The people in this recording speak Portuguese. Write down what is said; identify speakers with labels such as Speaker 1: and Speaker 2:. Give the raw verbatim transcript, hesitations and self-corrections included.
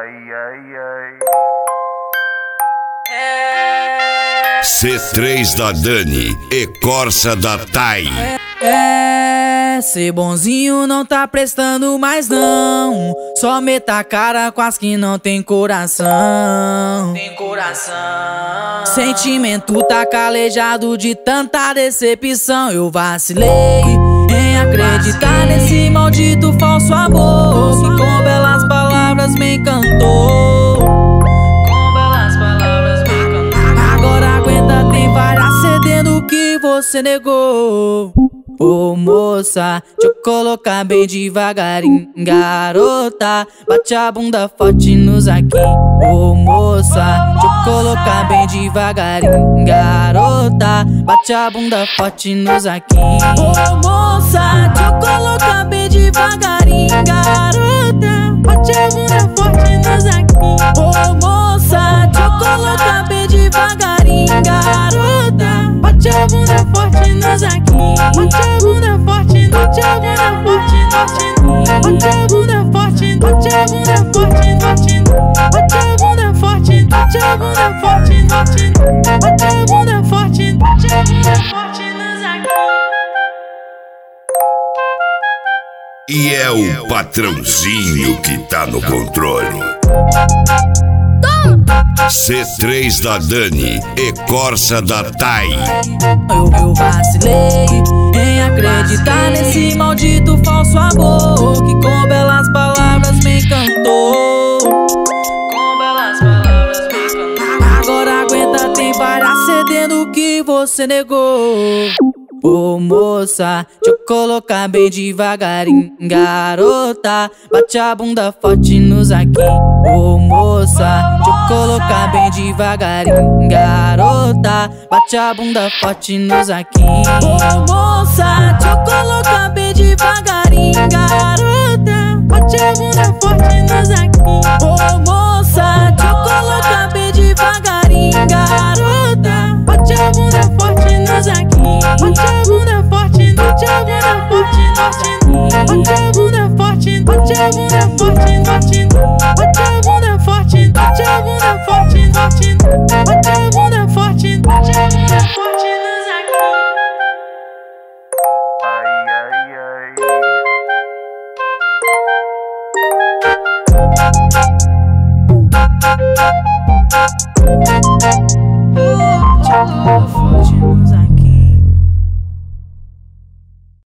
Speaker 1: Ai, ai,
Speaker 2: ai. C três da Dani e Corsa da Thay.
Speaker 3: É, ser bonzinho não tá prestando mais não. Só meta a cara com as que não tem coração.
Speaker 4: Tem coração.
Speaker 3: Sentimento tá calejado de tanta decepção. Eu vacilei em acreditar nesse maldito falso amor que com belas palavras me encantou.
Speaker 4: Com belas palavras me encantou.
Speaker 3: Agora aguenta, tem várias cedendo que você negou. Ô moça, deixa eu colocar bem devagarinho. Garota, bate a bunda forte nos aqui. Ô moça, deixa eu colocar bem devagarinho. Garota, bate a bunda forte nos aqui. Ô moça, deixa eu colocar bem devagarinho. Garota, bate a bunda forte nos aqui. Ô moça, deixa eu colocar bem devagarinho. Garota, bate a bunda forte nos aqui. Bate a bunda forte, bate a bunda forte, bate a bunda forte, bate a bunda forte, bate a bunda forte, bate a bunda forte, bate a bunda forte, bate a bunda forte nos aqui.
Speaker 2: E é o patrãozinho que tá no controle. C três da Dani e Corsa da Thay.
Speaker 3: Eu, eu vacilei em acreditar nesse maldito falso amor que com belas palavras me encantou.
Speaker 4: Com belas palavras me encantou.
Speaker 3: Agora aguenta, tem várias cedendo que você negou. Ô moça, deixa eu colocar bem devagarinho. Garota, bate a bunda forte nos aqui. Ô moça, deixa eu colocar bem devagarinho. Garota, bate a bunda forte nos aqui. Ô moça, deixa eu colocar bem devagarinho. Garota, bate a bunda forte nos aqui. Ô moça, deixa eu colocar bem devagarinho. Garota, bate a bunda forte nos aqui. Bate a bunda forte, bate a bunda forte, bate a bunda forte, bate a bunda forte, bate a bunda forte, bate a bunda forte, bate a bunda forte, bate a bunda forte nos aqui.
Speaker 1: ai, ai, ai.
Speaker 3: Bate a bunda forte nos